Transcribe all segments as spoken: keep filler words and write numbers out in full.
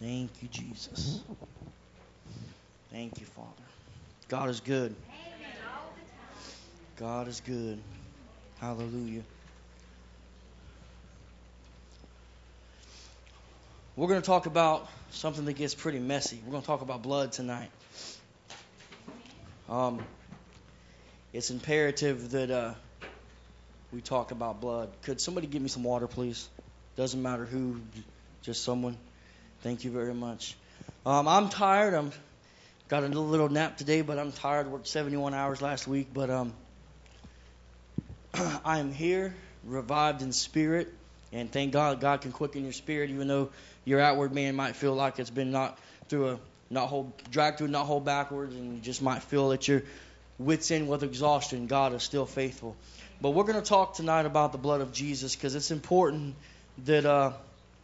Thank you, Jesus. Thank you, Father. God is good. God is good. Hallelujah. We're going to talk about something that gets pretty messy. We're going to talk about blood tonight. Um, it's imperative that uh, we talk about blood. Could somebody give me some water, please? Doesn't matter who, just someone. Thank you very much. Um, I'm tired. I'm got a little, little nap today, but I'm tired. Worked seventy-one hours last week, but um, I am here, revived in spirit, and thank God God can quicken your spirit, even though your outward man might feel like it's been knocked through a not hold dragged through a not hold backwards, and you just might feel that you're wits end with exhaustion. God is still faithful. But we're going to talk tonight about the blood of Jesus, because it's important that uh,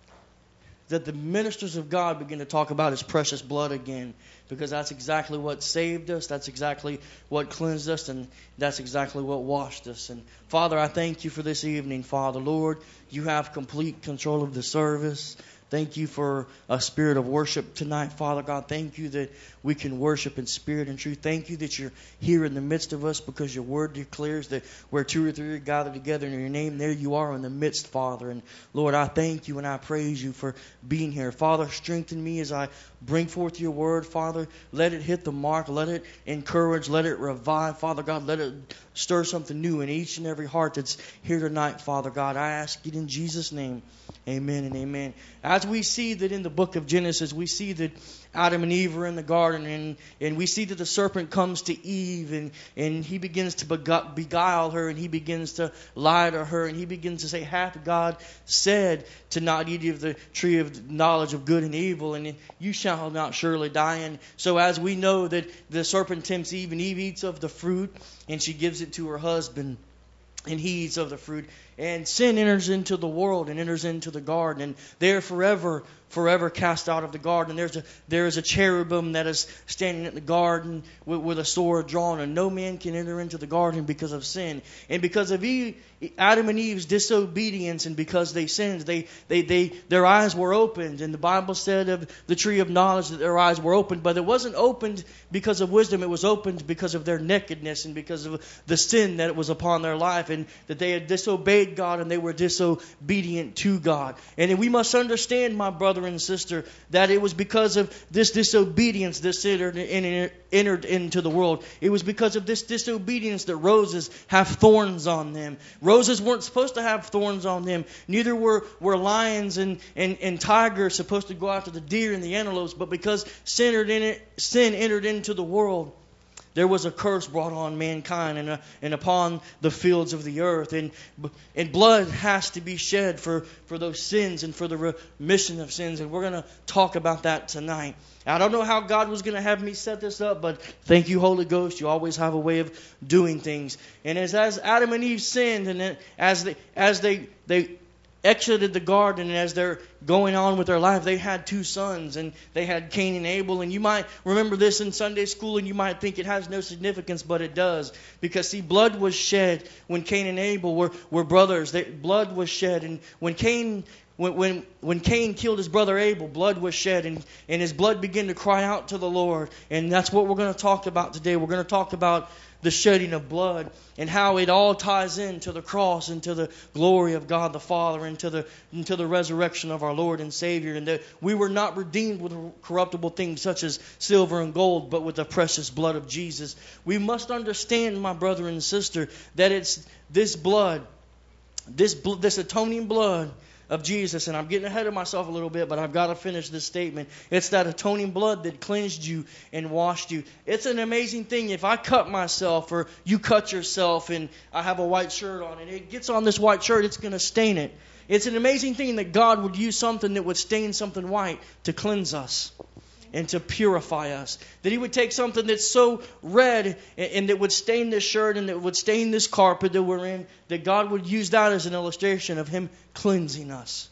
that the ministers of God begin to talk about His precious blood again, because that's exactly what saved us, that's exactly what cleansed us, and that's exactly what washed us. And Father, I thank you for this evening, Father. Lord, you have complete control of the service. Thank you for a spirit of worship tonight, Father God. Thank you that we can worship in spirit and truth. Thank you that you're here in the midst of us, because your word declares that where two or three are gathered together in your name, there you are in the midst, Father. And Lord, I thank you and I praise you for being here. Father, strengthen me as I bring forth your word, Father. Let it hit the mark. Let it encourage. Let it revive, Father God. Let it stir something new in each and every heart that's here tonight, Father God. I ask it in Jesus' name. Amen and amen. As we see that in the book of Genesis, we see that Adam and Eve are in the garden, and, and we see that the serpent comes to Eve, and, and he begins to beguile her, and he begins to lie to her, and he begins to say, hath God said to not eat of the tree of knowledge of good and evil, and you shall not surely die. And so as we know that the serpent tempts Eve, and Eve eats of the fruit, and she gives it to her husband, and he eats of the fruit. And sin enters into the world and enters into the garden, and they're forever, forever cast out of the garden. And there's a there is a cherubim that is standing in the garden with, with a sword drawn, and no man can enter into the garden because of sin. And because of Eve, Adam and Eve's disobedience, and because they sinned, they, they, they their eyes were opened. And the Bible said of the tree of knowledge that their eyes were opened, but it wasn't opened because of wisdom. It was opened because of their nakedness and because of the sin that was upon their life, and that they had disobeyed God and they were disobedient to God. And we must understand, my brother and sister, that it was because of this disobedience that entered, in, entered into the world. It was because of this disobedience that roses have thorns on them. Roses weren't supposed to have thorns on them. Neither were, were lions and, and, and tigers supposed to go after the deer and the antelopes. But because sin entered, in it, sin entered into the world, there was a curse brought on mankind and, uh, and upon the fields of the earth. And, and blood has to be shed for, for those sins and for the remission of sins. And we're going to talk about that tonight. I don't know how God was going to have me set this up, but thank you, Holy Ghost. You always have a way of doing things. And as, as Adam and Eve sinned, and as they, as they, they exited the garden, and as they're going on with their life, they had two sons, and they had Cain and Abel. And you might remember this in Sunday school, and you might think it has no significance, but it does. Because, see, blood was shed when Cain and Abel were, were brothers. They, blood was shed. And when Cain when, when, when Cain killed his brother Abel, blood was shed, and, and his blood began to cry out to the Lord. And that's what we're going to talk about today. We're going to talk about the shedding of blood, and how it all ties into the cross, into the glory of God the Father, into the into the resurrection of our Lord and Savior, and that we were not redeemed with corruptible things such as silver and gold, but with the precious blood of Jesus. We must understand, my brother and sister, that it's this blood, this this atoning blood of Jesus. And I'm getting ahead of myself a little bit, but I've got to finish this statement. It's that atoning blood that cleansed you and washed you. It's an amazing thing. If I cut myself, or you cut yourself, and I have a white shirt on, and it gets on this white shirt, it's going to stain it. It's an amazing thing that God would use something that would stain something white to cleanse us and to purify us. That He would take something that's so red and, and that would stain this shirt and that would stain this carpet that we're in, that God would use that as an illustration of Him cleansing us.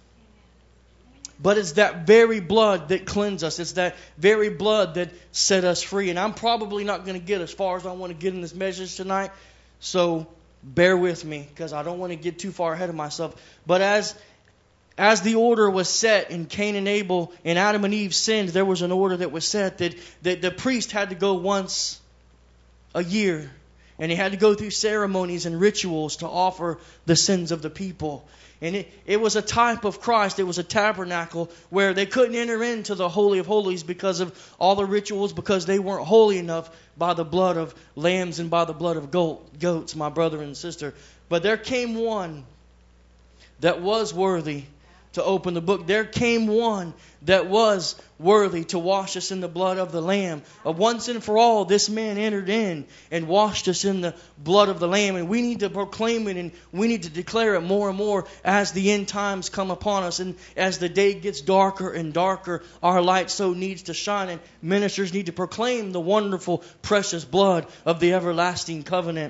But it's that very blood that cleansed us. It's that very blood that set us free. And I'm probably not going to get as far as I want to get in this message tonight. So bear with me, because I don't want to get too far ahead of myself. But as as the order was set in Cain and Abel and Adam and Eve sinned, there was an order that was set that, that the priest had to go once a year. And he had to go through ceremonies and rituals to offer the sins of the people. And it, it was a type of Christ. It was a tabernacle where they couldn't enter into the Holy of Holies because of all the rituals, because they weren't holy enough by the blood of lambs and by the blood of goat, goats, my brother and sister. But there came one that was worthy to open the book. There came one that was worthy to wash us in the blood of the Lamb. Of once and for all, this man entered in and washed us in the blood of the Lamb. And we need to proclaim it, and we need to declare it more and more as the end times come upon us. And as the day gets darker and darker, our light so needs to shine. And ministers need to proclaim the wonderful, precious blood of the everlasting covenant.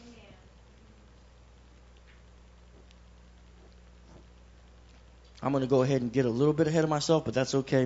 I'm going to go ahead and get a little bit ahead of myself, but that's okay.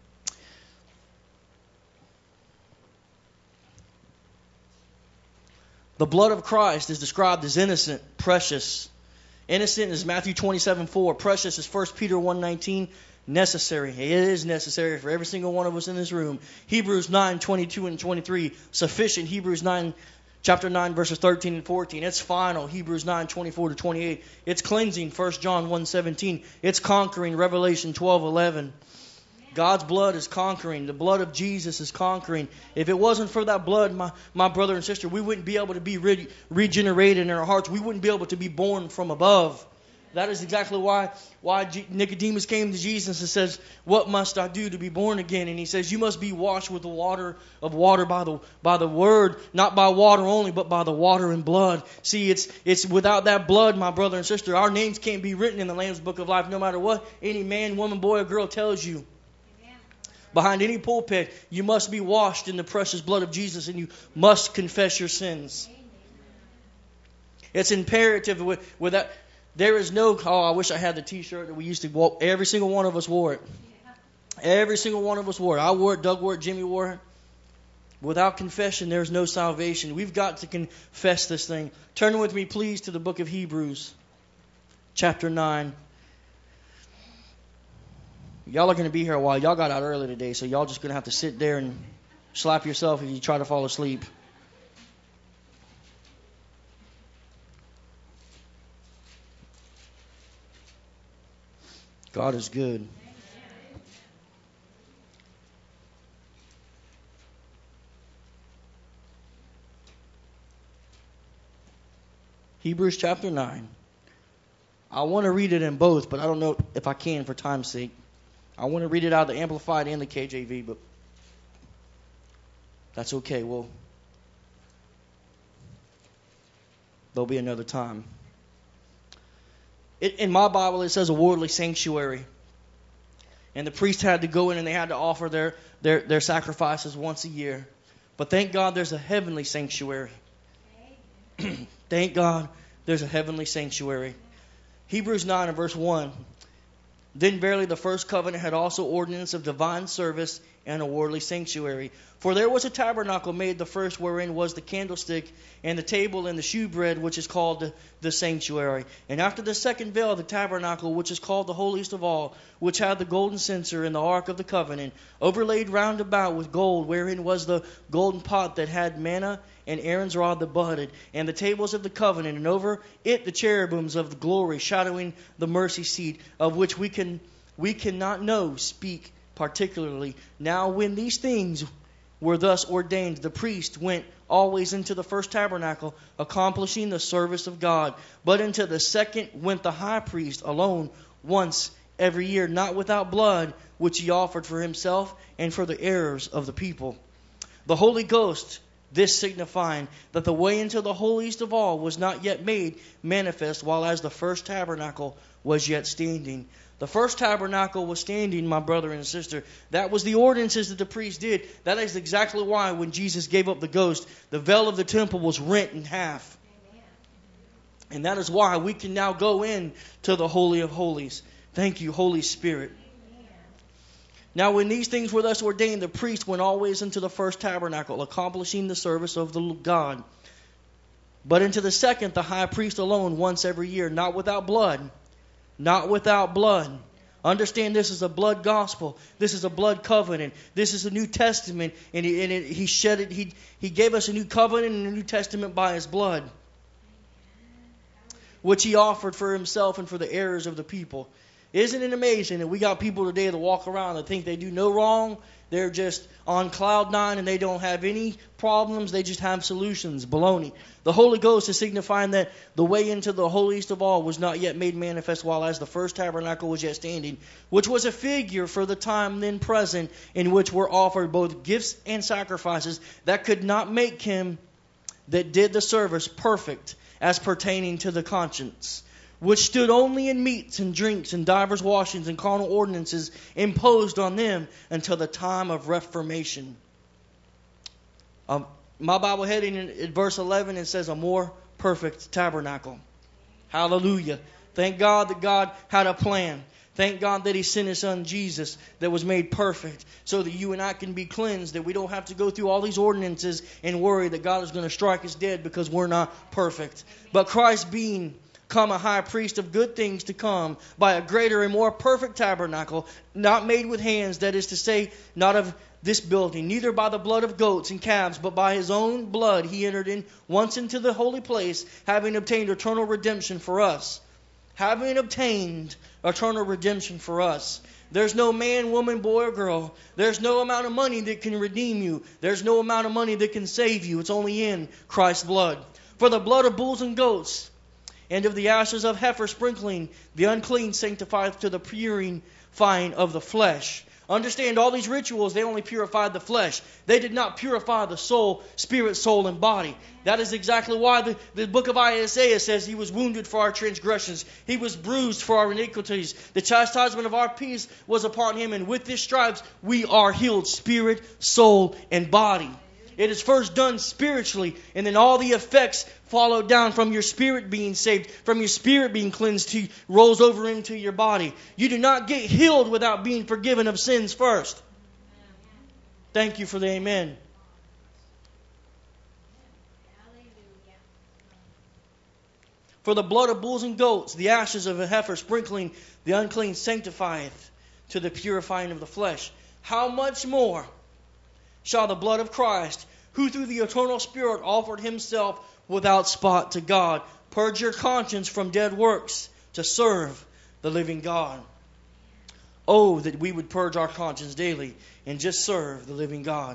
The blood of Christ is described as innocent, precious. Innocent is Matthew twenty-seven four. Precious is First Peter one nineteen. Necessary. It is necessary for every single one of us in this room. Hebrews nine twenty-two and twenty-three. Sufficient. Hebrews nine Chapter nine, verses thirteen and fourteen. It's final. Hebrews nine, twenty-four to twenty-eight. It's cleansing. First John one, seventeen. It's conquering. Revelation twelve, eleven. God's blood is conquering. The blood of Jesus is conquering. If it wasn't for that blood, my, my brother and sister, we wouldn't be able to be re- regenerated in our hearts. We wouldn't be able to be born from above. That is exactly why why G- Nicodemus came to Jesus and says, "What must I do to be born again?" And he says, "You must be washed with the water of water by the by the word, not by water only, but by the water and blood." See, it's it's without that blood, my brother and sister, our names can't be written in the Lamb's Book of Life, no matter what any man, woman, boy, or girl tells you. Amen. Behind any pulpit, you must be washed in the precious blood of Jesus, and you must confess your sins. Amen. It's imperative with, with that. There is no, oh, I wish I had the t-shirt that we used to walk. Every single one of us wore it. Every single one of us wore it. I wore it, Doug wore it, Jimmy wore it. Without confession, there's no salvation. We've got to confess this thing. Turn with me, please, to the book of Hebrews, chapter nine. Y'all are going to be here a while. Y'all got out early today, so y'all just going to have to sit there and slap yourself if you try to fall asleep. God is good. Hebrews chapter nine. I want to read it in both, but I don't know if I can for time's sake. I want to read it out of the Amplified and the K J V, but that's okay. Well, there'll be another time. It, in my Bible, it says a worldly sanctuary. And the priest had to go in and they had to offer their, their, their sacrifices once a year. But thank God there's a heavenly sanctuary. Thank God there's a heavenly sanctuary. Hebrews nine and verse one. Then verily the first covenant had also ordinance of divine service and a worldly sanctuary. For there was a tabernacle made the first, wherein was the candlestick and the table and the shewbread, which is called the, the sanctuary. And after the second veil, the tabernacle, which is called the holiest of all, which had the golden censer and the ark of the covenant, overlaid round about with gold, wherein was the golden pot that had manna and Aaron's rod that budded, and the tables of the covenant, and over it the cherubims of the glory, shadowing the mercy seat, of which we can we cannot know speak particularly. Now when these things were thus ordained, the priest went always into the first tabernacle, accomplishing the service of God. But into the second went the high priest alone, once every year, not without blood, which he offered for himself and for the errors of the people. The Holy Ghost, this signifying that the way into the holiest of all was not yet made manifest, while as the first tabernacle was yet standing. The first tabernacle was standing, my brother and sister. That was the ordinances that the priest did. That is exactly why when Jesus gave up the ghost, the veil of the temple was rent in half. Amen. And that is why we can now go in to the Holy of Holies. Thank you, Holy Spirit. Amen. Now when these things were thus ordained, the priest went always into the first tabernacle, accomplishing the service of the God. But into the second, the high priest alone, once every year, not without blood, not without blood. Understand, this is a blood gospel. This is a blood covenant. This is a New Testament, and he, and it, he shed it. He he gave us a new covenant and a New Testament by His blood, which He offered for Himself and for the errors of the people. Isn't it amazing that we got people today that walk around and think they do no wrong? They're just on cloud nine and they don't have any problems. They just have solutions. Baloney. The Holy Ghost is signifying that the way into the holiest of all was not yet made manifest, while as the first tabernacle was yet standing, which was a figure for the time then present, in which were offered both gifts and sacrifices that could not make him that did the service perfect as pertaining to the conscience, which stood only in meats and drinks and divers washings and carnal ordinances imposed on them until the time of reformation. Um, my Bible heading in, in verse eleven, it says a more perfect tabernacle. Hallelujah. Thank God that God had a plan. Thank God that He sent His Son Jesus that was made perfect so that you and I can be cleansed, that we don't have to go through all these ordinances and worry that God is going to strike us dead because we're not perfect. But Christ being come a high priest of good things to come by a greater and more perfect tabernacle, not made with hands, that is to say, not of this building, neither by the blood of goats and calves, but by His own blood He entered in once into the holy place, having obtained eternal redemption for us. Having obtained eternal redemption for us. There's no man, woman, boy, or girl. There's no amount of money that can redeem you. There's no amount of money that can save you. It's only in Christ's blood. For the blood of bulls and goats, and of the ashes of heifer sprinkling, the unclean sanctifieth to the purifying of the flesh. Understand, all these rituals, they only purified the flesh. They did not purify the soul, spirit, soul, and body. That is exactly why the, the book of Isaiah says He was wounded for our transgressions. He was bruised for our iniquities. The chastisement of our peace was upon Him, and with His stripes we are healed, spirit, soul, and body. It is first done spiritually, and then all the effects follow down from your spirit being saved, from your spirit being cleansed, to rolls over into your body. You do not get healed without being forgiven of sins first. Thank you for the amen. For the blood of bulls and goats, the ashes of a heifer sprinkling, the unclean sanctifieth to the purifying of the flesh. How much more shall the blood of Christ, who through the eternal Spirit offered Himself without spot to God, purge your conscience from dead works to serve the living God. Oh, that we would purge our conscience daily and just serve the living God.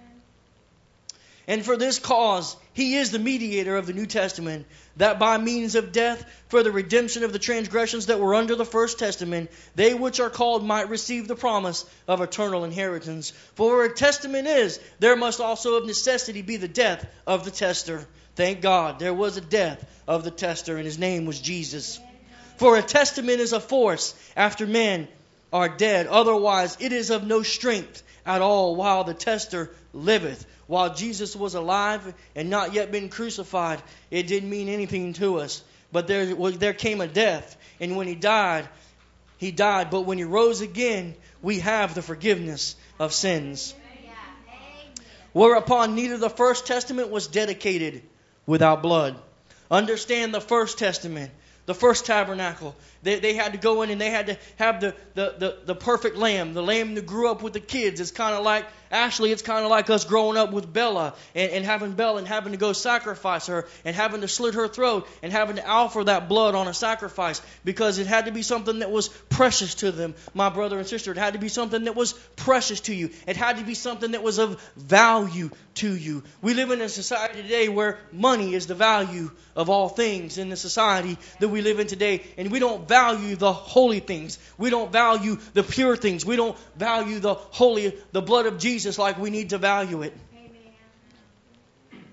And for this cause, He is the mediator of the New Testament, that by means of death, for the redemption of the transgressions that were under the first testament, they which are called might receive the promise of eternal inheritance. For where a testament is, there must also of necessity be the death of the tester. Thank God, there was a death of the tester, and His name was Jesus. For a testament is a force after men are dead. Otherwise, it is of no strength at all while the tester liveth. While Jesus was alive and not yet been crucified, it didn't mean anything to us. But there, well, there came a death. And when He died, He died. But when He rose again, we have the forgiveness of sins. Whereupon neither the first testament was dedicated without blood. Understand the first testament. The first tabernacle. They, they had to go in and they had to have the, the, the, the perfect lamb. The lamb that grew up with the kids. It's kind of like, actually it's kind of like us growing up with Bella and, and having Bella and having to go sacrifice her and having to slit her throat and having to offer that blood on a sacrifice, because it had to be something that was precious to them, my brother and sister. It had to be something that was precious to you. It had to be something that was of value to you. We live in a society today where money is the value of all things in the society that we live in today, and we don't value the holy things. We don't value the pure things. We don't value the holy, the blood of Jesus like we need to value it. Amen.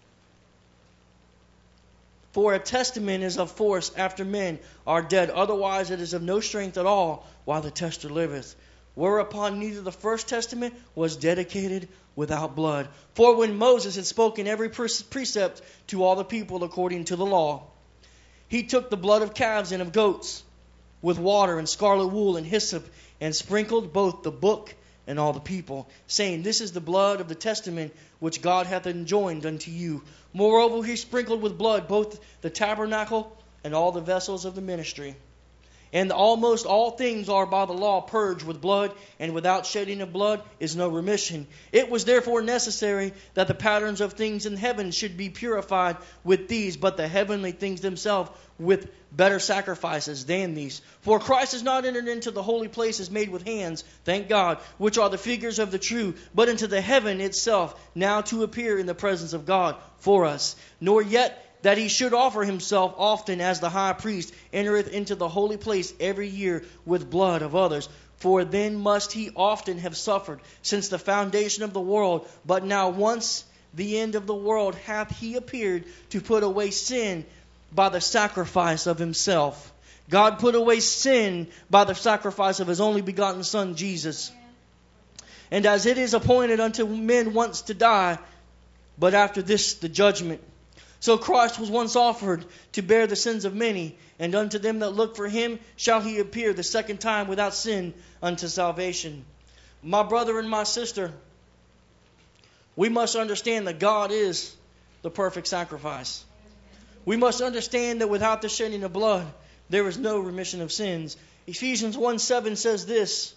For a testament is of force after men are dead. Otherwise it is of no strength at all while the tester liveth. Whereupon neither the first testament was dedicated without blood. For when Moses had spoken every precept to all the people according to the law, he took the blood of calves and of goats with water and scarlet wool and hyssop, and sprinkled both the book and all the people, saying, This is the blood of the testament which God hath enjoined unto you. Moreover, he sprinkled with blood both the tabernacle and all the vessels of the ministry. And almost all things are by the law purged with blood, and without shedding of blood is no remission. It was therefore necessary that the patterns of things in heaven should be purified with these, but the heavenly things themselves with better sacrifices than these. For Christ has not entered into the holy places made with hands, thank God, which are the figures of the true, but into the heaven itself, now to appear in the presence of God for us. Nor yet that he should offer himself often as the high priest entereth into the holy place every year with blood of others. For then must he often have suffered since the foundation of the world. But now once the end of the world hath he appeared to put away sin by the sacrifice of himself. God put away sin by the sacrifice of his only begotten Son, Jesus. And as it is appointed unto men once to die, but after this the judgment. So Christ was once offered to bear the sins of many, and unto them that look for him shall he appear the second time without sin unto salvation. My brother and my sister, we must understand that God is the perfect sacrifice. We must understand that without the shedding of blood, there is no remission of sins. Ephesians one seven says this,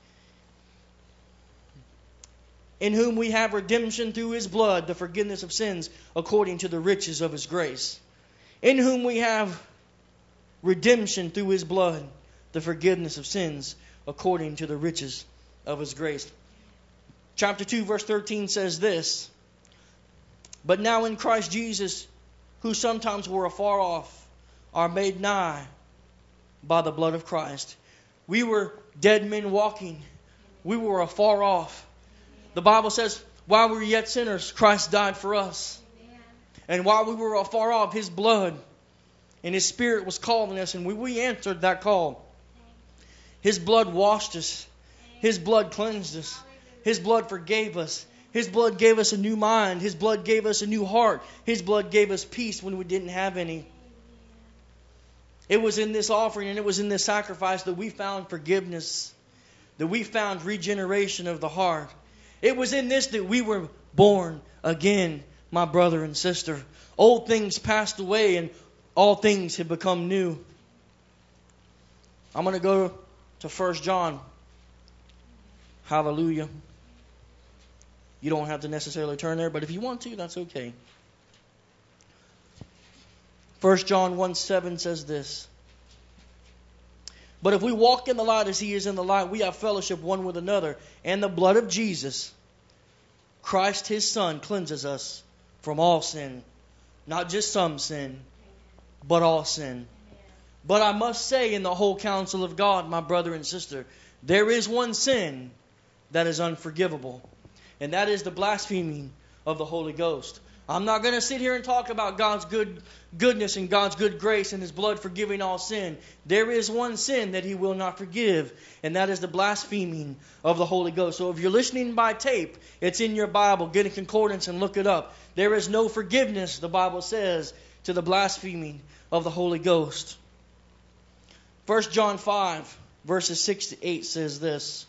in whom we have redemption through his blood, the forgiveness of sins, according to the riches of his grace. In whom we have redemption through his blood, the forgiveness of sins, according to the riches of his grace. Chapter two, verse thirteen says this, but now in Christ Jesus, who sometimes were afar off, are made nigh by the blood of Christ. We were dead men walking. We were afar off. The Bible says, while we were yet sinners, Christ died for us. Amen. And while we were afar off, his blood and his Spirit was calling us, and we, we answered that call. His blood washed us. His blood cleansed us. His blood forgave us. His blood gave us a new mind. His blood gave us a new heart. His blood gave us peace when we didn't have any. It was in this offering and it was in this sacrifice that we found forgiveness, that we found regeneration of the heart. It was in this that we were born again, my brother and sister. Old things passed away and all things have become new. I'm going to go to First John. Hallelujah. You don't have to necessarily turn there, but if you want to, that's okay. First John one seven says this. But if we walk in the light as he is in the light, we have fellowship one with another. And the blood of Jesus, Christ his Son, cleanses us from all sin. Not just some sin, but all sin. But I must say, in the whole counsel of God, my brother and sister, there is one sin that is unforgivable. And that is the blaspheming of the Holy Ghost. I'm not going to sit here and talk about God's good goodness and God's good grace and his blood forgiving all sin. There is one sin that he will not forgive, and that is the blaspheming of the Holy Ghost. So if you're listening by tape, it's in your Bible. Get a concordance and look it up. There is no forgiveness, the Bible says, to the blaspheming of the Holy Ghost. First John five, verses six to eight says this.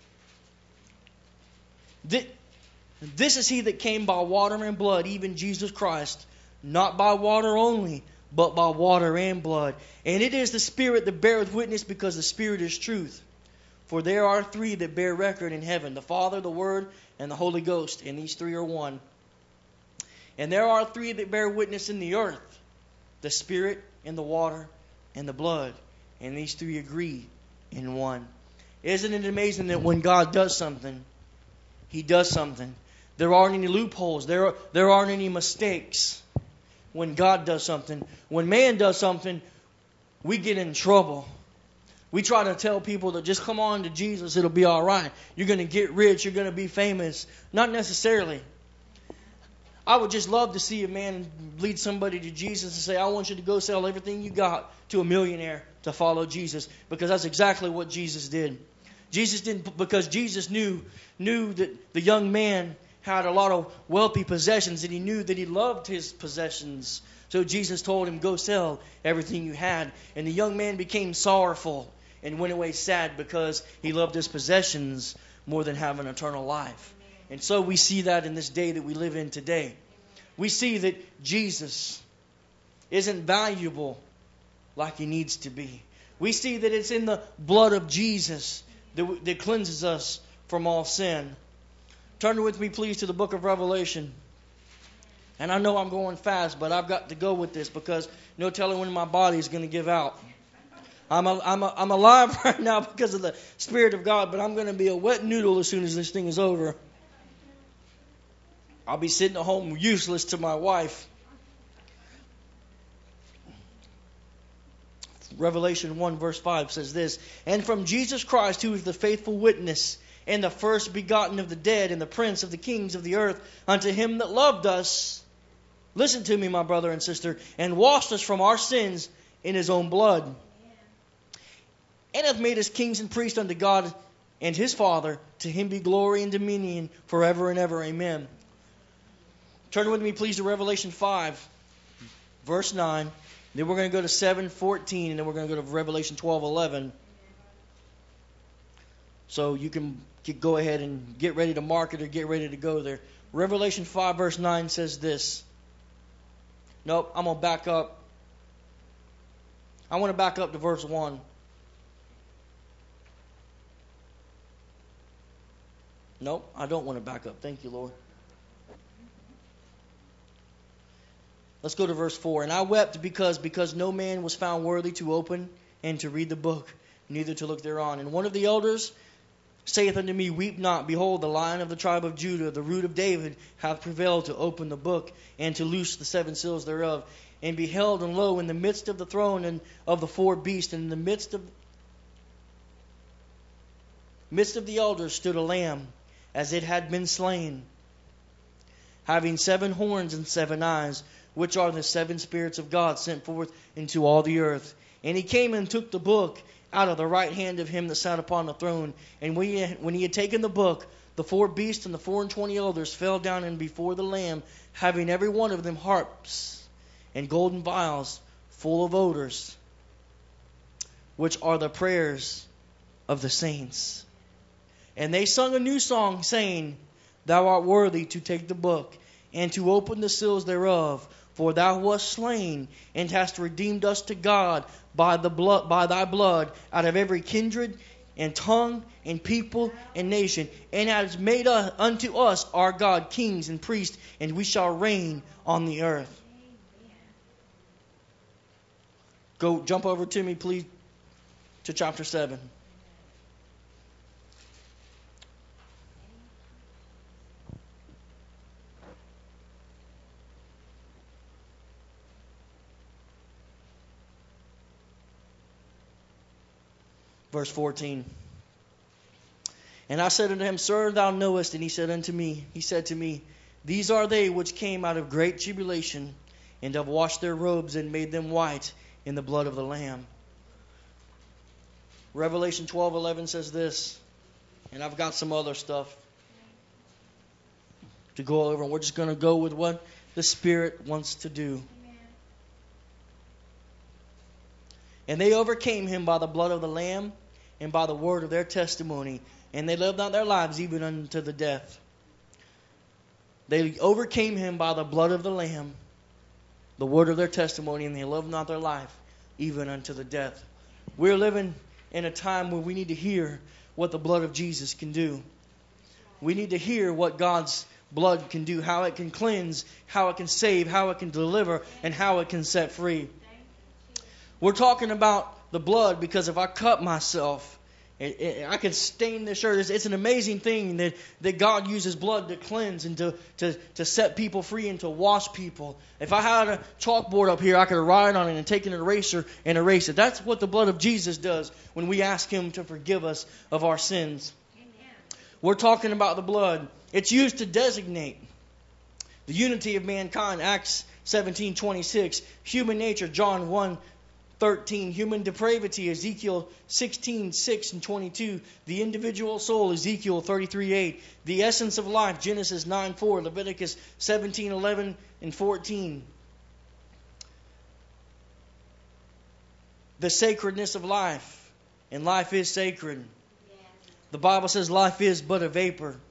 This is he that came by water and blood, even Jesus Christ, not by water only, but by water and blood. And it is the Spirit that beareth witness, because the Spirit is truth. For there are three that bear record in heaven, the Father, the Word, and the Holy Ghost, and these three are one. And there are three that bear witness in the earth, the Spirit, and the water, and the blood. And these three agree in one. Isn't it amazing that when God does something, he does something? There aren't any loopholes. There, are, there aren't any mistakes when God does something. When man does something, we get in trouble. We try to tell people to just come on to Jesus. It'll be all right. You're going to get rich. You're going to be famous. Not necessarily. I would just love to see a man lead somebody to Jesus and say, I want you to go sell everything you got to a millionaire to follow Jesus. Because that's exactly what Jesus did. Jesus didn't, because Jesus knew, knew that the young man had a lot of wealthy possessions, and he knew that he loved his possessions. So Jesus told him, go sell everything you had. And the young man became sorrowful and went away sad because he loved his possessions more than having eternal life. And so we see that in this day that we live in today. We see that Jesus isn't valuable like he needs to be. We see that it's in the blood of Jesus that, that cleanses us from all sin. Turn with me, please, to the book of Revelation. And I know I'm going fast, but I've got to go with this because no telling when my body is going to give out. I'm a, I'm a, I'm alive right now because of the Spirit of God, but I'm going to be a wet noodle as soon as this thing is over. I'll be sitting at home useless to my wife. Revelation one verse five says this, and from Jesus Christ, who is the faithful witness, and the first begotten of the dead, and the prince of the kings of the earth, unto him that loved us, listen to me, my brother and sister, and washed us from our sins in his own blood, and hath made us kings and priests unto God and his Father. To him be glory and dominion forever and ever. Amen. Turn with me, please, to Revelation five, verse nine. Then we're going to go to seven fourteen, and then we're going to go to Revelation twelve eleven. So you can get, go ahead and get ready to mark it or get ready to go there. Revelation five, verse nine says this. Nope, I'm going to back up. I want to back up to verse one. Nope, I don't want to back up. Thank you, Lord. Let's go to verse four. And I wept because because no man was found worthy to open and to read the book, neither to look thereon. And one of the elders saith unto me, weep not. Behold, the Lion of the tribe of Judah, the root of David, hath prevailed to open the book and to loose the seven seals thereof. And beheld, and lo, in the midst of the throne and of the four beasts, and in the midst of midst of the elders stood a lamb, as it had been slain, having seven horns and seven eyes, which are the seven spirits of God sent forth into all the earth. And he came and took the book out of the right hand of him that sat upon the throne. And when he, when he had taken the book, the four beasts and the four and twenty elders fell down and before the Lamb, having every one of them harps and golden vials full of odors, which are the prayers of the saints. And they sung a new song, saying, Thou art worthy to take the book and to open the seals thereof. For thou wast slain, and hast redeemed us to God by the blood, by thy blood, out of every kindred and tongue and people and nation, and hast made us, unto us our God kings and priests, and we shall reign on the earth. Go jump over to me, please, to chapter seven. Verse fourteen. And I said unto him, Sir, thou knowest. And he said unto me, He said to me, These are they which came out of great tribulation, and have washed their robes and made them white in the blood of the Lamb. Revelation twelve eleven says this, and I've got some other stuff to go over, and we're just going to go with what the Spirit wants to do. And they overcame him by the blood of the Lamb and by the word of their testimony, and they lived not their lives even unto the death. They overcame him by the blood of the Lamb, the word of their testimony, and they lived not their life even unto the death. We're living in a time where we need to hear what the blood of Jesus can do. We need to hear what God's blood can do, how it can cleanse, how it can save, how it can deliver, and how it can set free. We're talking about the blood because if I cut myself, it, it, I can stain this shirt. It's, it's an amazing thing that, that God uses blood to cleanse and to, to, to set people free and to wash people. If I had a chalkboard up here, I could write on it and take an eraser and erase it. That's what the blood of Jesus does when we ask Him to forgive us of our sins. Amen. We're talking about the blood. It's used to designate the unity of mankind. Acts seventeen twenty-six. Human nature, John one thirteen. Human depravity, Ezekiel sixteen six and twenty-two. The individual soul, Ezekiel thirty-three eight. The essence of life, Genesis nine four. Leviticus seventeen eleven and fourteen. The sacredness of life, and life is sacred. Yes. The Bible says life is but a vapor. Amen.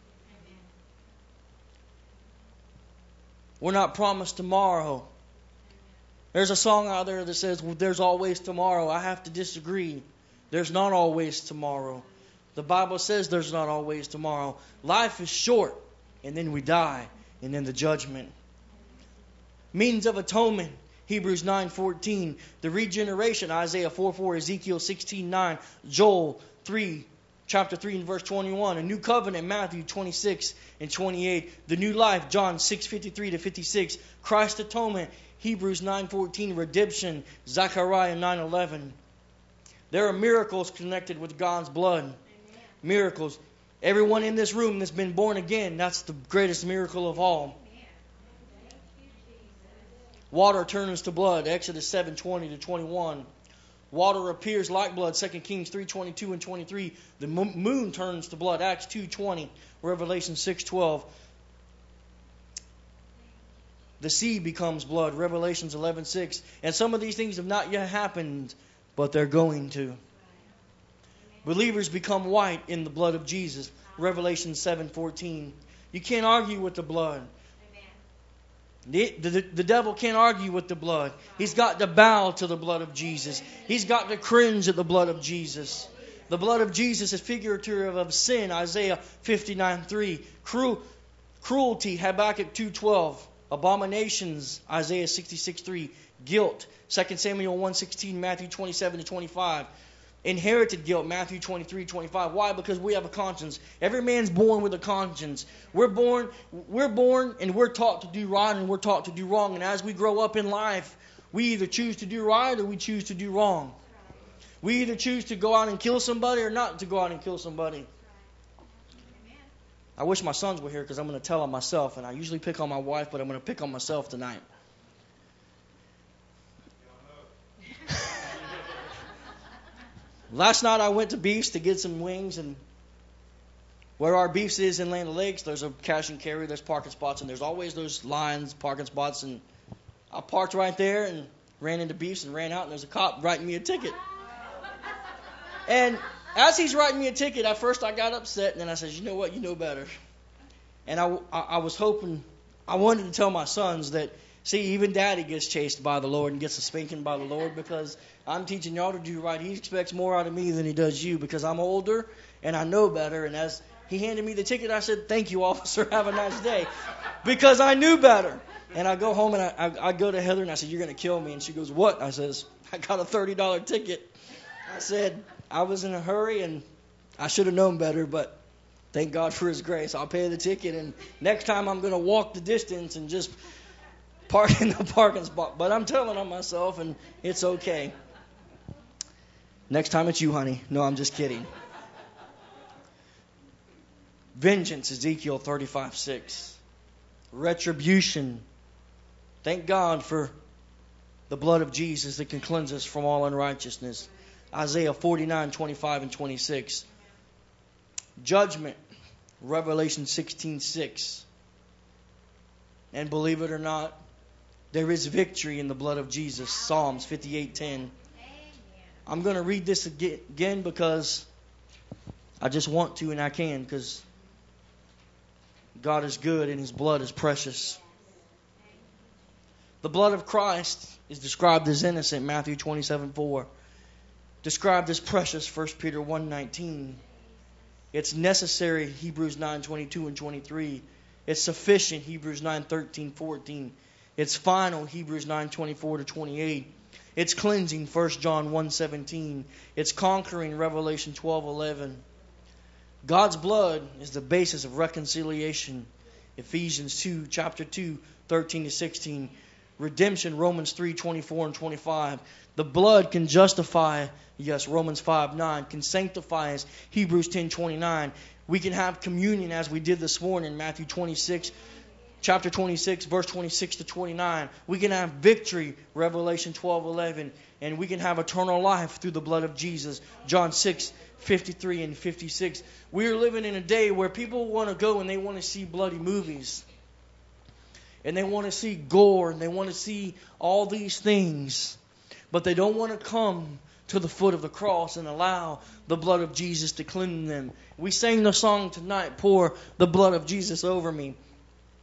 We're not promised tomorrow. There's a song out there that says, well, there's always tomorrow. I have to disagree. There's not always tomorrow. The Bible says there's not always tomorrow. Life is short, and then we die, and then the judgment. Means of atonement, Hebrews nine fourteen. The regeneration, Isaiah four four, Ezekiel sixteen nine, Joel three, chapter three and verse twenty-one. A new covenant, Matthew twenty-six and twenty-eight. The new life, John six fifty-three to fifty-six. Christ's atonement, Hebrews nine fourteen. Redemption, Zechariah nine eleven. There are miracles connected with God's blood. Amen. Miracles. Everyone in this room that's been born again, that's the greatest miracle of all. Water turns to blood, Exodus seven twenty to twenty-one. Water appears like blood, Second Kings three twenty-two and twenty-three. The moon turns to blood, Acts two twenty, Revelation six twelve. The sea becomes blood, Revelations eleven six. And some of these things have not yet happened, but they're going to. Believers become white in the blood of Jesus, Revelation seven fourteen. You can't argue with the blood. The, the, the devil can't argue with the blood. He's got to bow to the blood of Jesus. He's got to cringe at the blood of Jesus. The blood of Jesus is figurative of sin, Isaiah fifty-nine three. Cru- cruelty, Habakkuk two twelve. Abominations, Isaiah sixty-six three. Guilt, Second Samuel one sixteen, Matthew twenty-seven to twenty-five. Inherited guilt, Matthew twenty-three twenty-five. Why? Because we have a conscience. Every man's born with a conscience. We're born, we're born and we're taught to do right and we're taught to do wrong. And as we grow up in life, we either choose to do right or we choose to do wrong. We either choose to go out and kill somebody or not to go out and kill somebody. I wish my sons were here because I'm going to tell on myself. And I usually pick on my wife, but I'm going to pick on myself tonight. Last night I went to Beef's to get some wings, and where our Beef's is in Land O'Lakes, there's a cash and carry, there's parking spots, and there's always those lines, parking spots, and I parked right there and ran into Beef's and ran out, and there's a cop writing me a ticket. And as he's writing me a ticket, at first I got upset, and then I said, you know what, you know better. And I, I, I was hoping, I wanted to tell my sons that, see, even Daddy gets chased by the Lord and gets a spanking by the Lord because I'm teaching y'all to do right. He expects more out of me than he does you because I'm older and I know better. And as he handed me the ticket, I said, thank you, officer. Have a nice day. Because I knew better. And I go home and I, I, I go to Heather and I said, you're going to kill me. And she goes, what? I says, I got a thirty dollars ticket. I said, I was in a hurry and I should have known better, but thank God for his grace. I'll pay the ticket. And next time I'm going to walk the distance and just park in the parking spot. But I'm telling on myself, and it's okay. Next time it's you, honey. No, I'm just kidding. Vengeance, Ezekiel thirty-five six. Retribution. Thank God for the blood of Jesus that can cleanse us from all unrighteousness. Isaiah forty-nine twenty-five and twenty-six. Judgment. Revelation sixteen six. And believe it or not, there is victory in the blood of Jesus. Psalms fifty-eight ten. I'm going to read this again because I just want to and I can because God is good and his blood is precious. The blood of Christ is described as innocent, Matthew twenty-seven four. Described as precious, First Peter one nineteen. It's necessary, Hebrews nine twenty-two and twenty-three. It's sufficient, Hebrews nine thirteen fourteen. It's final, Hebrews nine twenty-four to twenty-eight. It's cleansing, First John one seventeen. It's conquering, Revelation twelve eleven. God's blood is the basis of reconciliation, Ephesians two, chapter two, thirteen to sixteen. Redemption, Romans three twenty-four and twenty-five. The blood can justify, yes, Romans five nine. Can sanctify us, Hebrews ten twenty-nine. We can have communion as we did this morning, Matthew twenty-six. Chapter twenty-six, verse twenty-six to twenty-nine. We can have victory, Revelation twelve eleven. And we can have eternal life through the blood of Jesus, John six fifty-three and fifty-six. We are living in a day where people want to go and they want to see bloody movies. And they want to see gore and they want to see all these things. But they don't want to come to the foot of the cross and allow the blood of Jesus to cleanse them. We sang the song tonight, pour the blood of Jesus over me.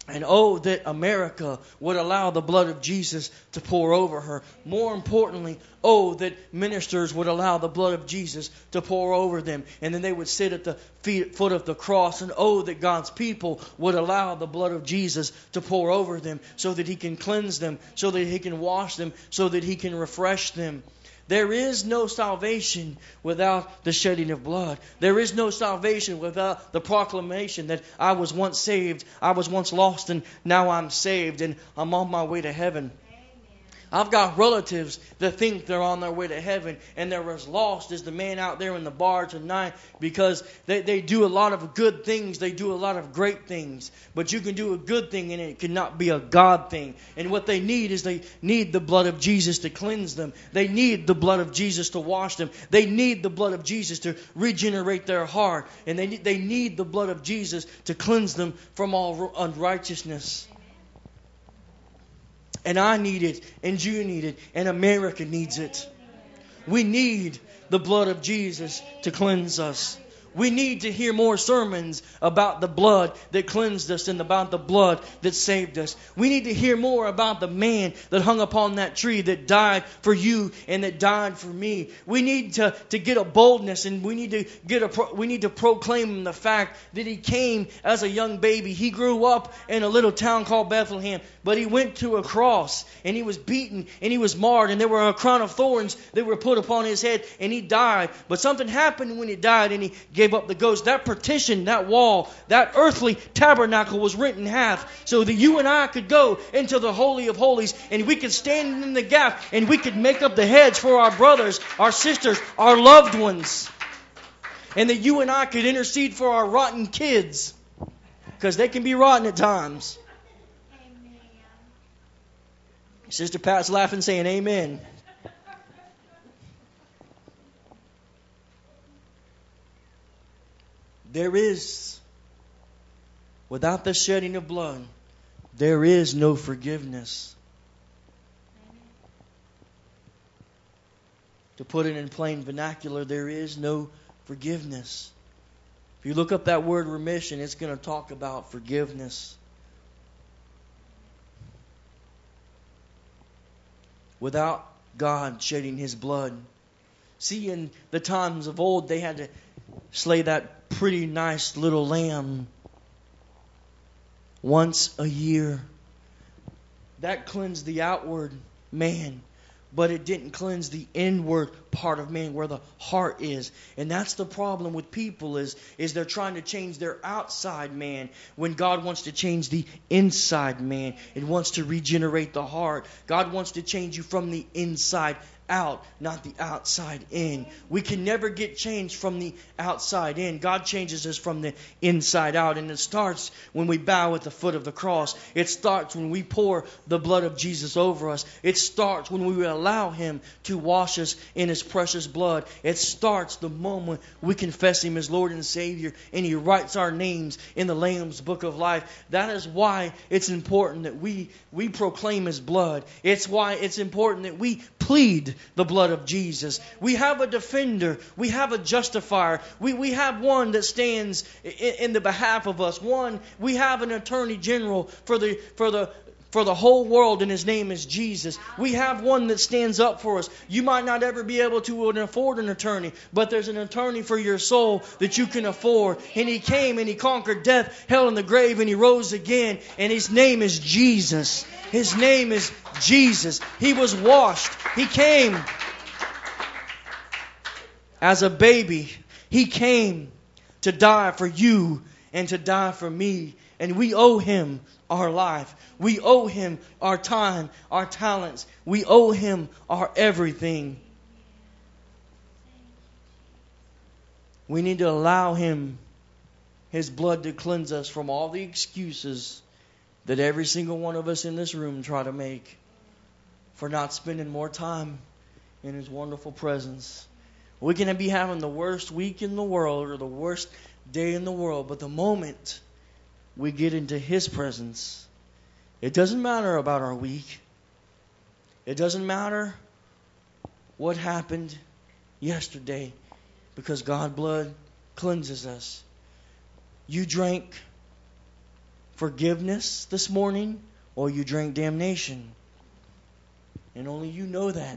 And oh, that America would allow the blood of Jesus to pour over her. More importantly, oh, that ministers would allow the blood of Jesus to pour over them. And then they would sit at the feet, foot of the cross. And oh, that God's people would allow the blood of Jesus to pour over them so that He can cleanse them, so that He can wash them, so that He can refresh them. There is no salvation without the shedding of blood. There is no salvation without the proclamation that I was once saved, I was once lost, and now I'm saved, and I'm on my way to heaven. I've got relatives that think they're on their way to heaven, and they're as lost as the man out there in the bar tonight, because they, they do a lot of good things. They do a lot of great things. But you can do a good thing, and it cannot be a God thing. And what they need is they need the blood of Jesus to cleanse them. They need the blood of Jesus to wash them. They need the blood of Jesus to regenerate their heart. And they, they need the blood of Jesus to cleanse them from all unrighteousness. And I need it, and you need it, and America needs it. We need the blood of Jesus to cleanse us. We need to hear more sermons about the blood that cleansed us and about the blood that saved us. We need to hear more about the man that hung upon that tree that died for you and that died for me. We need to, to get a boldness, and we need to get a we need to proclaim the fact that He came as a young baby. He grew up in a little town called Bethlehem, but He went to a cross, and He was beaten, and He was marred, and there were a crown of thorns that were put upon His head, and He died. But something happened when He died, and He gave up the ghost. That partition, that wall, that earthly tabernacle was rent in half so that you and I could go into the Holy of Holies, and we could stand in the gap, and we could make up the hedge for our brothers, our sisters, our loved ones. And that you and I could intercede for our rotten kids, because they can be rotten at times. Amen. Sister Pat's laughing, saying amen. There is, without the shedding of blood, there is no forgiveness. To put it in plain vernacular, there is no forgiveness. If you look up that word remission, it's going to talk about forgiveness. Without God shedding His blood. See, in the times of old, they had to slay that pretty nice little lamb once a year. That cleansed the outward man, but it didn't cleanse the inward part of man where the heart is. And that's the problem with people is, is they're trying to change their outside man when God wants to change the inside man. It wants to regenerate the heart. God wants to change you from the inside out, not the outside in. We can never get changed from the outside in. God changes us from the inside out. And it starts when we bow at the foot of the cross. It starts when we pour the blood of Jesus over us. It starts when we allow Him to wash us in His precious blood. It starts the moment we confess Him as Lord and Savior, and He writes our names in the Lamb's Book of Life. That is why it's important that we, we proclaim His blood. It's why it's important that we plead the blood of Jesus. We have a defender. We have a justifier. We, we have one that stands in, in the behalf of us. One, we have an attorney general for the for the for the whole world, and His name is Jesus. We have one that stands up for us. You might not ever be able to afford an attorney, but there's an attorney for your soul that you can afford. And He came and He conquered death, hell, and the grave, and He rose again. And His name is Jesus. His name is Jesus. He was washed. He came as a baby. He came to die for you and to die for me. And we owe Him our life. We owe Him our time, our talents. We owe Him our everything. We need to allow Him, His blood, to cleanse us from all the excuses that every single one of us in this room try to make for not spending more time in His wonderful presence. We can be having the worst week in the world or the worst day in the world, but the moment we get into His presence, it doesn't matter about our week. It doesn't matter what happened yesterday, because God's blood cleanses us. You drank forgiveness this morning, or you drink damnation. And only you know that.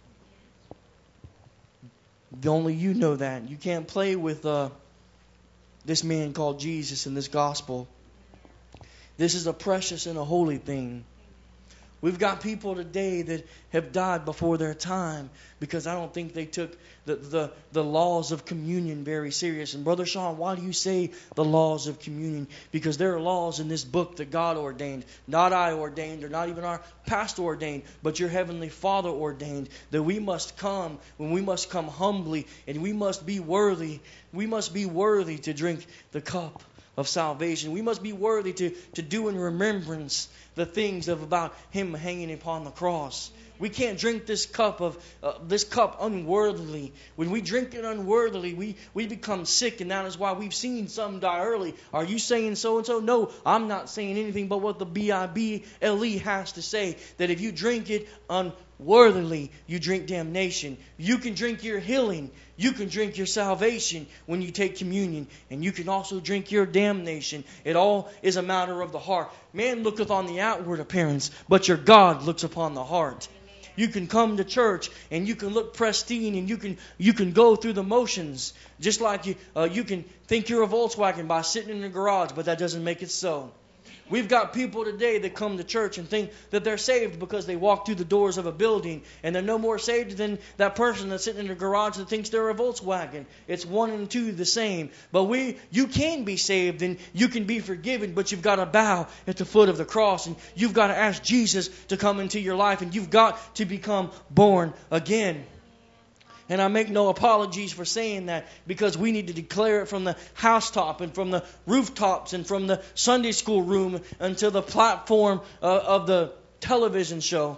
Only you know that. You can't play with uh, this man called Jesus in this gospel. This is a precious and a holy thing. We've got people today that have died before their time because I don't think they took the, the, the laws of communion very serious. And Brother Sean, why do you say the laws of communion? Because there are laws in this book that God ordained. Not I ordained, or not even our pastor ordained, but your Heavenly Father ordained. That we must come, when we must come humbly, and we must be worthy. We must be worthy to drink the cup of salvation. We must be worthy to, to do in remembrance the things of about Him hanging upon the cross. We can't drink this cup of uh, this cup unworthily. When we drink it unworthily, we, we become sick, and that is why we've seen some die early. Are you saying so and so? No, I'm not saying anything but what the B I B L E has to say. That if you drink it unworthily, you drink damnation. You can drink your healing. You can drink your salvation when you take communion. And you can also drink your damnation. It all is a matter of the heart. Man looketh on the outward appearance, but your God looks upon the heart. You can come to church and you can look pristine and you can you can go through the motions. Just like you, uh, you can think you're a Volkswagen by sitting in the garage, but that doesn't make it so. We've got people today that come to church and think that they're saved because they walk through the doors of a building, and they're no more saved than that person that's sitting in the garage that thinks they're a Volkswagen. It's one and two the same. But we, you can be saved and you can be forgiven, but you've got to bow at the foot of the cross, and you've got to ask Jesus to come into your life, and you've got to become born again. And I make no apologies for saying that, because we need to declare it from the housetop and from the rooftops and from the Sunday school room until the platform uh, of the television show.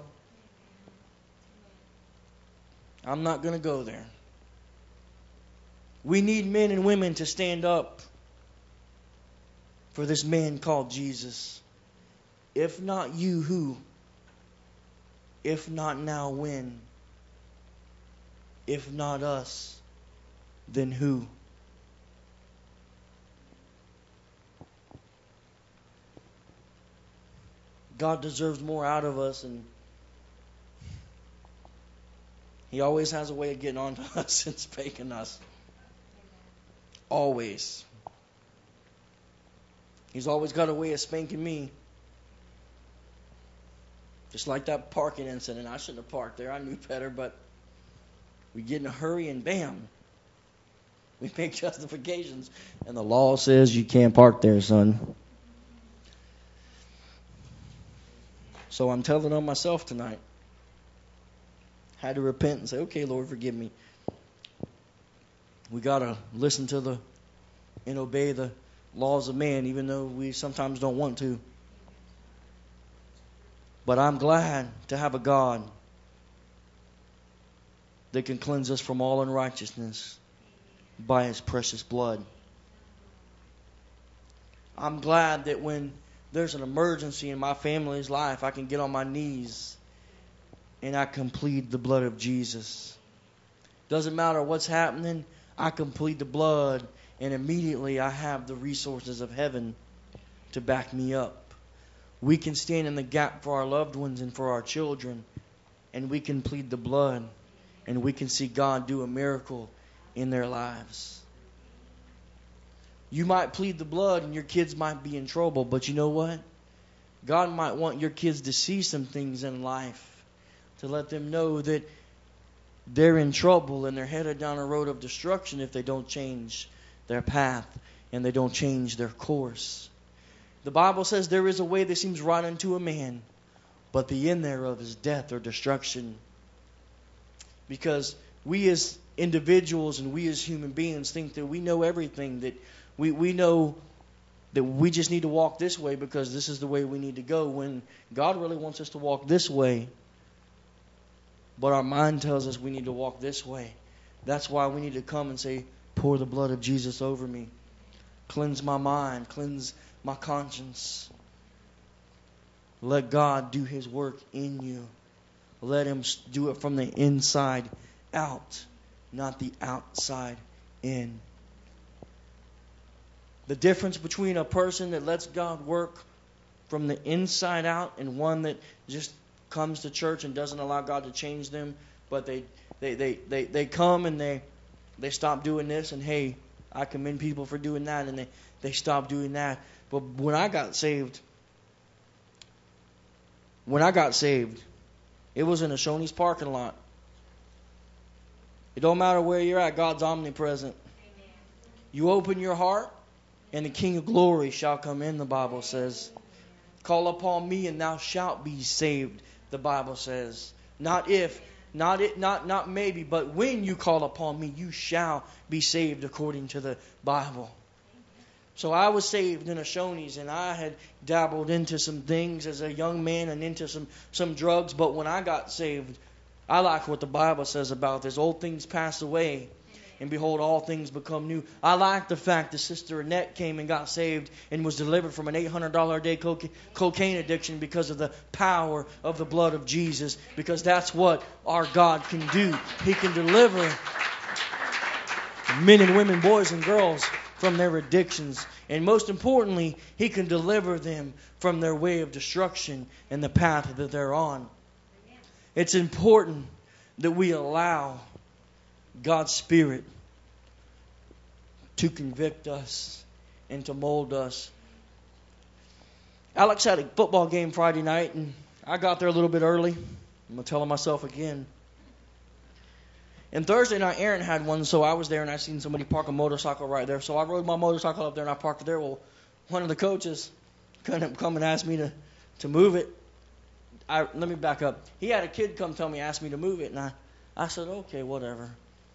I'm not going to go there. We need men and women to stand up for this man called Jesus. If not you, who? If not now, when? If not us, then who? God deserves more out of us, and He always has a way of getting on to us and spanking us. Always. He's always got a way of spanking me. Just like that parking incident. I shouldn't have parked there. I knew better, but we get in a hurry and bam, we make justifications. And the law says you can't park there, son. So I'm telling on myself tonight. Had to repent and say, okay, Lord, forgive me. We got to listen to the and obey the laws of man, even though we sometimes don't want to. But I'm glad to have a God that can cleanse us from all unrighteousness by His precious blood. I'm glad that when there's an emergency in my family's life, I can get on my knees and I can plead the blood of Jesus. Doesn't matter what's happening, I can plead the blood, and immediately I have the resources of heaven to back me up. We can stand in the gap for our loved ones and for our children, and we can plead the blood. And we can see God do a miracle in their lives. You might plead the blood and your kids might be in trouble. But you know what? God might want your kids to see some things in life to let them know that they're in trouble and they're headed down a road of destruction if they don't change their path and they don't change their course. The Bible says there is a way that seems right unto a man, but the end thereof is death or destruction. Because we as individuals and we as human beings think that we know everything, that we, we know that we just need to walk this way because this is the way we need to go, when God really wants us to walk this way. But our mind tells us we need to walk this way. That's why we need to come and say, pour the blood of Jesus over me. Cleanse my mind, cleanse my conscience. Let God do His work in you. Let Him do it from the inside out, not the outside in. The difference between a person that lets God work from the inside out and one that just comes to church and doesn't allow God to change them, but they they, they, they, they come and they they stop doing this, and hey, I commend people for doing that, and they, they stop doing that. But when I got saved, when I got saved, it was in a Shoney's parking lot. It don't matter where you're at, God's omnipresent. Amen. You open your heart, and the King of glory shall come in, the Bible says. Call upon me, and thou shalt be saved, the Bible says. Not if, not it, not not maybe, but when you call upon me, you shall be saved, according to the Bible. So I was saved in a Shoney's, and I had dabbled into some things as a young man and into some, some drugs. But when I got saved, I like what the Bible says about this. Old things pass away, and behold, all things become new. I like the fact that Sister Annette came and got saved and was delivered from an eight hundred dollars a day coca- cocaine addiction because of the power of the blood of Jesus. Because that's what our God can do. He can deliver men and women, boys and girls, from their addictions. And most importantly, He can deliver them from their way of destruction and the path that they're on. It's important that we allow God's Spirit to convict us and to mold us. Alex had a football game Friday night, and I got there a little bit early. I'm going to tell myself again. And Thursday night, Aaron had one, so I was there, and I seen somebody park a motorcycle right there. So I rode my motorcycle up there, and I parked it there. Well, one of the coaches couldn't come and ask me to, to move it. I, let me back up. He had a kid come tell me, ask me to move it, and I, I said, okay, whatever.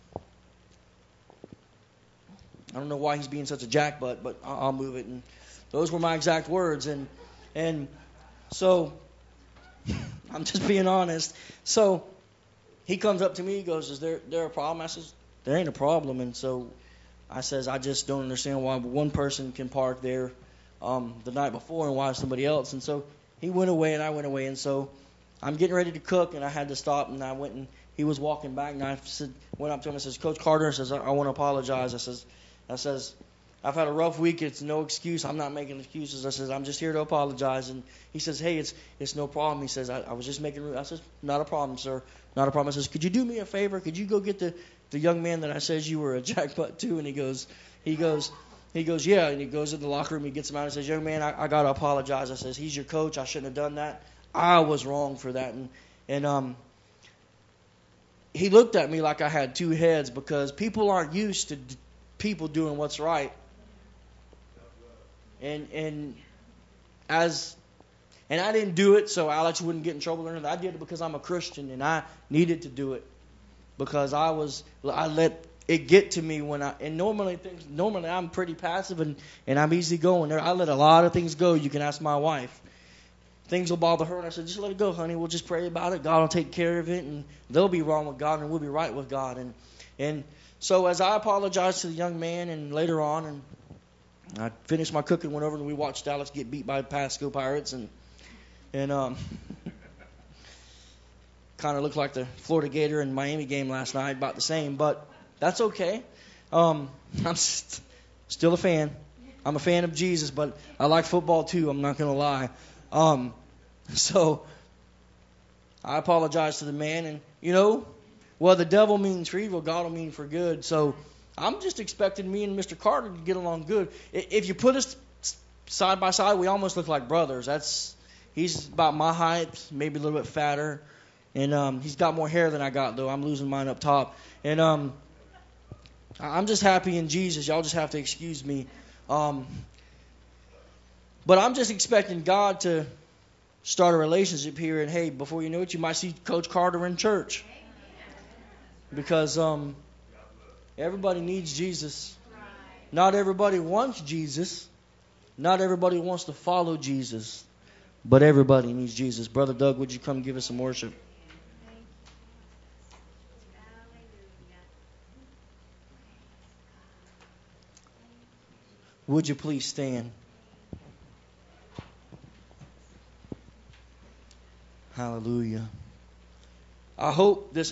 I don't know why he's being such a jackbutt, but I'll, I'll move it. And those were my exact words. And and so I'm just being honest. So he comes up to me, he goes, is there, there a problem? I says, there ain't a problem. And so I says, I just don't understand why one person can park there um, the night before and why somebody else. And so he went away and I went away. And so I'm getting ready to cook, and I had to stop, and I went and he was walking back, and I said, went up to him and says, Coach Carter, I says, I, I want to apologize. I says, I says, I've had a rough week. It's no excuse. I'm not making excuses. I says, I'm just here to apologize. And he says, hey, it's it's no problem. He says, I, I was just making. I says, not a problem, sir. Not a problem. I says, could you do me a favor? Could you go get the, the young man that I says you were a jackbutt to? And he goes, he goes, he goes, yeah. And he goes in the locker room. He gets him out and says, young man, I, I got to apologize. I says, he's your coach. I shouldn't have done that. I was wrong for that. And, and um, he looked at me like I had two heads, because people aren't used to d- people doing what's right. And and as and I didn't do it so Alex wouldn't get in trouble or anything. I did it because I'm a Christian, and I needed to do it because I was I let it get to me when I and normally things normally I'm pretty passive and, and I'm easygoing. I let a lot of things go. You can ask my wife. Things will bother her, and I said, just let it go, honey. We'll just pray about it. God will take care of it, and they'll be wrong with God, and we'll be right with God. And and so as I apologized to the young man, and later on, and I finished my cooking, went over, and we watched Dallas get beat by Pasco Pirates, and and um, kind of looked like the Florida Gator and Miami game last night, about the same, but that's okay. Um, I'm st- still a fan. I'm a fan of Jesus, but I like football too. I'm not gonna lie. Um, so I apologize to the man, and you know, well, the devil means for evil, God will mean for good. So I'm just expecting me and Mister Carter to get along good. If you put us side by side, we almost look like brothers. That's he's about my height, maybe a little bit fatter, and um, he's got more hair than I got, though. I'm losing mine up top, and um, I'm just happy in Jesus. Y'all just have to excuse me. Um, But I'm just expecting God to start a relationship here, and hey, before you know it, you might see Coach Carter in church. Because um, everybody needs Jesus. Not everybody wants Jesus. Not everybody wants to follow Jesus. But everybody needs Jesus. Brother Doug, would you come give us some worship? Would you please stand? Hallelujah. I hope this